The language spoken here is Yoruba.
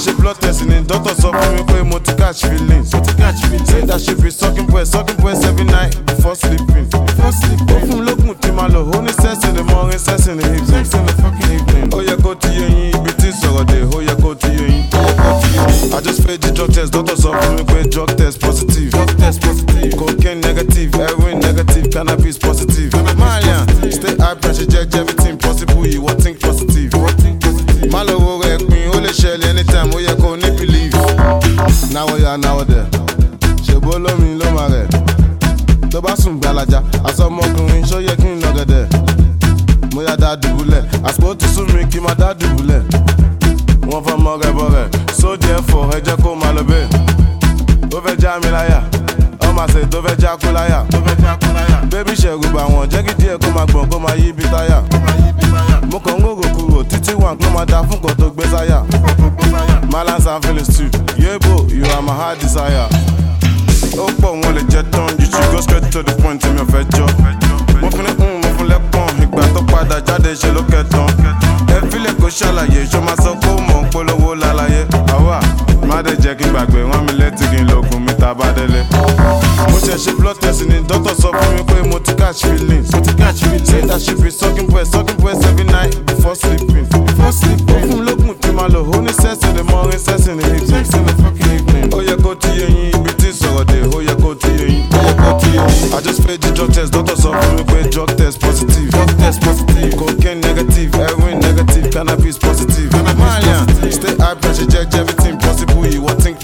ṣe blood test ni doctor sọ fún mi pé mo ti catch feelings. Say that she be sucking breast every night before sleeping. Ó fún mi lókun tí ma lò, ó ní sex in the morning, sex in the evening. Ó yẹ kó ti yé yín, ibi tí sọ̀rọ̀ dé, ó yẹ kó ti yé yín. I just paid the drug test, doctor sọ fún mi pé drug test positive. Cocaine negative, heroin negative, cannabis positive. Marian, stay high pressure, check everything possible, you what think positive. Má lọ wo rẹ̀ pin, ó lè ṣẹlẹ̀ anytime, ó yẹ kó ní believe. Náwó ya náwó dẹ̀, ṣèbó lómi ló máa rẹ̀. Tó bá sùn gbalaja, aṣọ ọmọkùnrin ṣó yẹ kí n lọ gẹ̀dẹ̀. Mo yá dá dùbúlẹ̀, àsìkò ti sún mi kí n má dá dùbúlẹ̀. Wọ́n fọ́ mọ́ rẹ̀ bọ̀ rẹ̀, so therefore ẹ jẹ́ kó máa lọ bẹ́ẹ̀. Ó fẹ́ já mi láyà, ọmọ àṣẹ tó fẹ́ já kú láyà. Bébí ṣẹ̀rù bà wọ́n, jẹ́ kí díẹ̀ kó máa gbọ̀n kó máa yí bí táyà. Mo kàn ń rò kúrò títí wà kó máa da fún kan tó gbé sáyà. Malance and feelings too, yebo, you are my heart desire. Ó pọ̀ wọn lè jẹ tán, you should go straight to the point tí mi ò fẹ́ jọ. Mo fún ní mo fún lẹ́pọ̀n, ìgbà tó padà jáde ṣe ló kẹtàn. Ẹ fílẹ̀ kó ṣàlàyé, ṣó máa sọ pé ó mọ̀ ń polówó lálàyé. Àwa má dẹ̀ jẹ́ kí n gbàgbé, wọ́n mi létí kí n lògùn mi tá a bá délé. Mo ṣe ṣe blood test ni doctor sọ fún mi pé mo ti catch feelings. Say that she be sucking breast every night before sleeping. Ó fún mi lókun tí ma lò, ó ní sex in the morning, sex in the evening. Ó yẹ kó ti yé yín, ibi tí sọ̀rọ̀ dé, ó yẹ kó ti yé yín. I just paid the drug test, doctor sọ fún mi pé drug test positive. Cocaine negative, heroin negative, cannabis positive. Marian, stay high pressure, check everything possible, you what think